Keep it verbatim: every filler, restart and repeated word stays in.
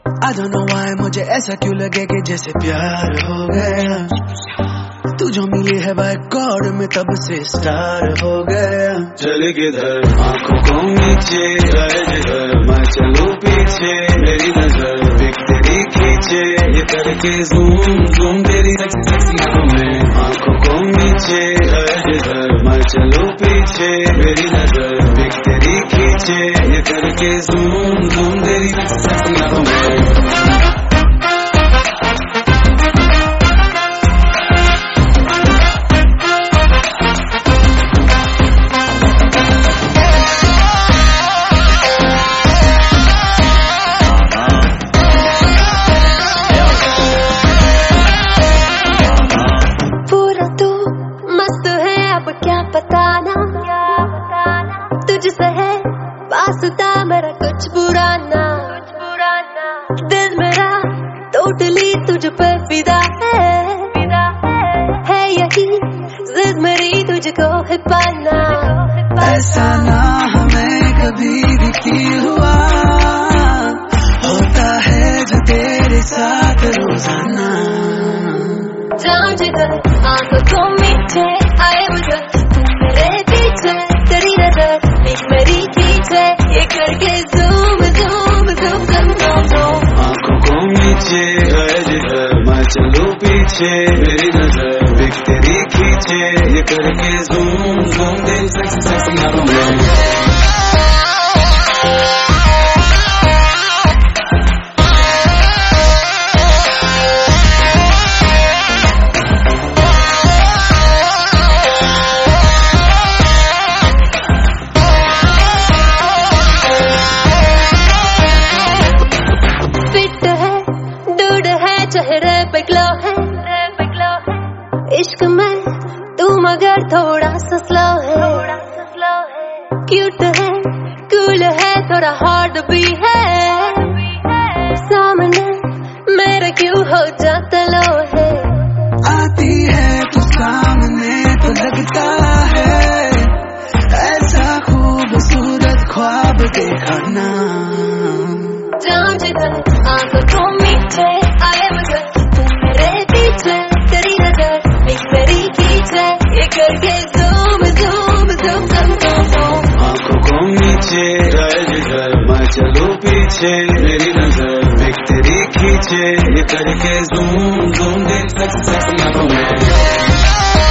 I don't know why मुझे ऐसा क्यों लगे कि जैसे प्यार हो गया। तू जो मिली है बाय गॉड में तब से स्टार हो गया। चले किधर आंखों को नीचे जाए जिधर मैं चलूं पीछे मेरी नजर देख तेरी खींचे ये करके जूम जूम तेरी सेक्सी सेक्सी आंखों में। आंखों को नीचे जाए जिधर मैं चलूं पीछे मेरी नजर देख तेरी खींचे ये करके जूम जूम तेरी सेक्सी सेक्सी आंखों में। बताना तुझसे है वास्ता मेरा कुछ बुरा ना, दिल मेरा टोटली तुझ पे फिदा है, है यही जिद मेरी तुझको है पाना। ऐसा ना हमें कभी भी फील हुआ होता है जो तेरे साथ रोजाना। जाऊं जिधर आंखों को मीठे आए उधर तू मेरे पीछे तेरी नजर एक मेरी खींचे ये करके zoom zoom zoom zoom zoom. आंखों को नीचे आए जिधर मैं चलूं पीछे मेरी नजर एक तेरी खींचे ये करके जूम जूम दिल सेक्सी सेक्सी आंखों में। चेहरे पे ग्लो है इश्क में तू मगर थोड़ा सा स्लो है, क्यूट है कूल है थोड़ा हार्ड भी है, सामने मेरे क्यों हो जाता लो है। आती है तू सामने तो लगता है ऐसा खूबसूरत ख्वाब देखा ना। जाऊं जिधर आंखों को मीठे आए मुझे तू मेरे पीछे तेरी नजर एक मेरी खींचे ये करके zoom zoom zoom zoom zoom. आंखों को नीचे जाए जिधर मैं चलूं पीछे मेरी नजर एक तेरी खींचे ये करके जूम जूम दिल सेक्सी सेक्सी आंखों में।